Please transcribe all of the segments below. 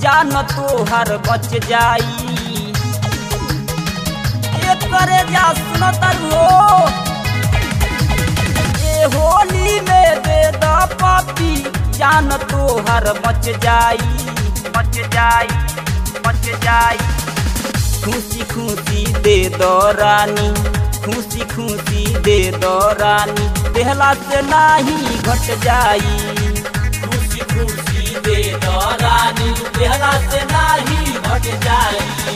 जान तोहर बच जाई। एक करे जा सुनो हो ए होली में दे द पापी जान तोहर बच जाई, बच जाई, बच जाई। खुशी खुशी दे दो रानी, खुशी खुशी दे दो रानी, देहला से नाही घट जाई। खुशी खुशी दे दो रानी, देहला से नाही घट जाई।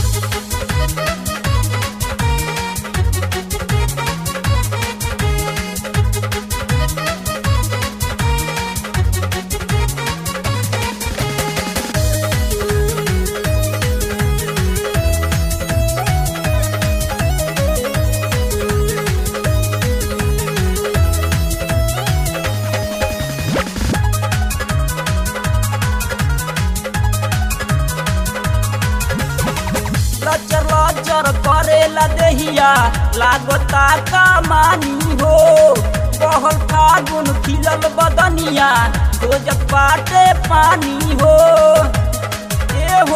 लचर लचर करेला देहिया लागता कमानी हो, बहल फागुन खिलल बदनिया खोजत बाटे पानी हो। ए हो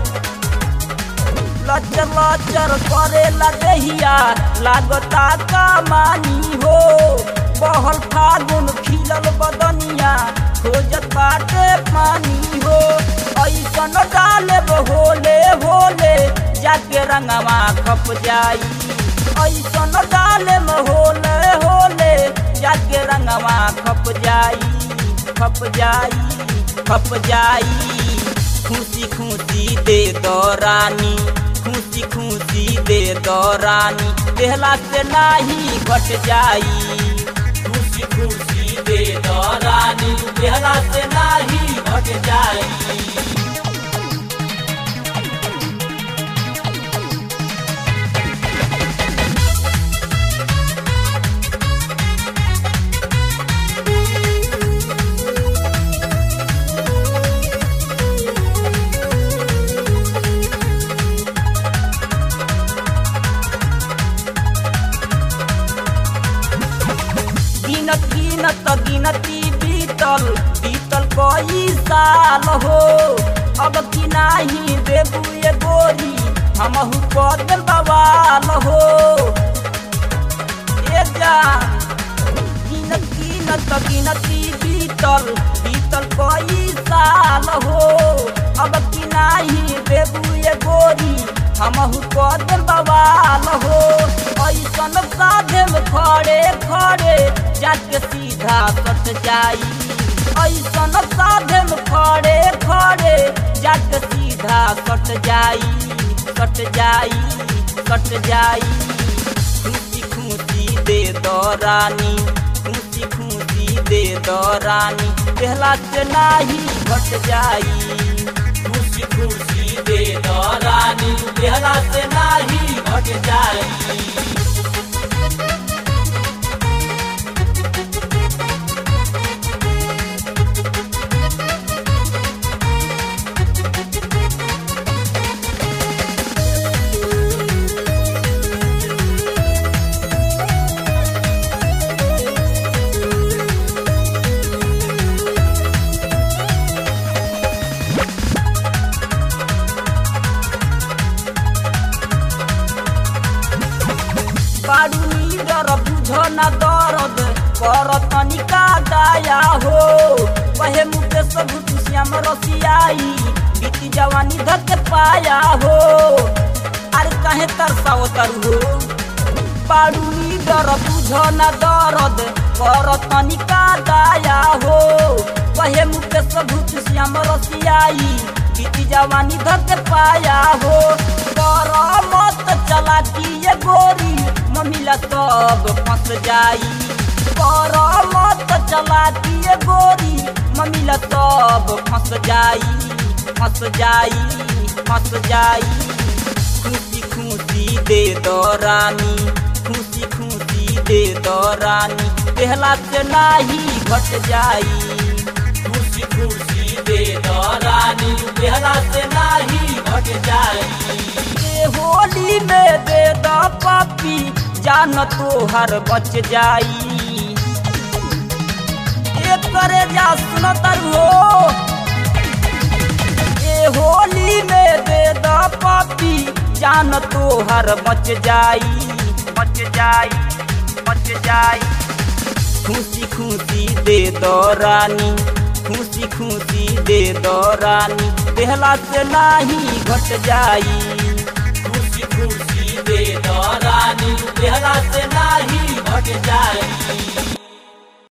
लचर लचर करेला देहिया लागता कमानी हो, बहल फागुन खिलल बदनिया खोजत बाटे पानी हो। ऐसन डाले होले होले जाके रंगवा खप जाई, ऐसन डाले होले होले जाके रंगवा खप जाई, खप जाई, खप जाई। खुशी खुशी दे दो रानी, खुशी खुशी दे दो रानी, देहला से नाही घट जाई। खुशी खुशी दे दो रानी, देहला से नाही घट जाई। गिनत गिनती बीतल बीतल कई साल हो, अब की नाही देबू ये गोरी हमहू कदम बवाल हो। ए जा गिनत गिनती बीतल बीतल कई साल हो, अब की नाही देबू ये गोरी हमहू कदम बवाल हो। ऐसन साधे में खड़े खड़े जाके सीधा सट जाई, ऐसन साधे में खड़े खड़े जाके सीधा सट जाई, सट जाई, सट जाई। खुशी खुशी दे दो रानी, खुशी खुशी दे दो रानी, देहला से नाही घट जाई। खुशी खुशी दे दो रानी, देहला से नाही घट जाई। बारू नीडर बुझो न दर्द कर तनिका दया हो, कहे मुके सब श्याम रसियाई बीती जवानी धक पाया हो। अरे कहे तरसाओ तरु हो बारू नीडर बुझो न दर्द कर तनिका दया हो, कहे मुके सब श्याम रसियाई बीती जवानी धक पाया हो। कर मत चला की ये गोरी ममिला सब फंस जाई, कर मत चला दिए गोरी ममिला सब फंस जाई, फंस जाई, फंस जाई। खुशी खुशी दे दो रानी, खुशी खुशी दे दो रानी, देहला से नाही घट जाई। खुशी खुशी दे दो रानी, देहला से नाही घट जाई। होली में दे दो पापी जान तोहर बच जाई। एक करे जा सुनो हो ए होली में दे द पपी जान तोहर मच जाई मच जाई मच जाई। खुशी खुशी दे दो रानी खुशी खुशी दे दो रानी देहला से नाही घट जाई। खुशी खुशी दे दो रानी देहला से नाही घट जाई।